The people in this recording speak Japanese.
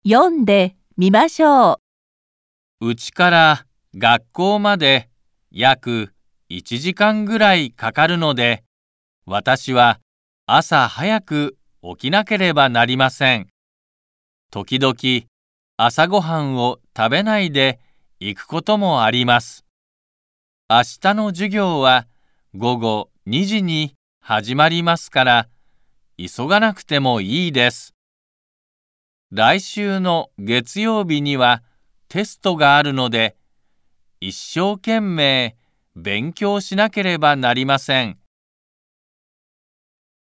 読んでみましょう。 家から学校まで約1時間ぐらいかかるので、私は朝早く起きなければなりません。時々朝ごはんを食べないで行くこともあります。明日の授業は午後2時に始まりますから、急がなくてもいいです。来週の月曜日にはテストがあるので、一生懸命勉強しなければなりません。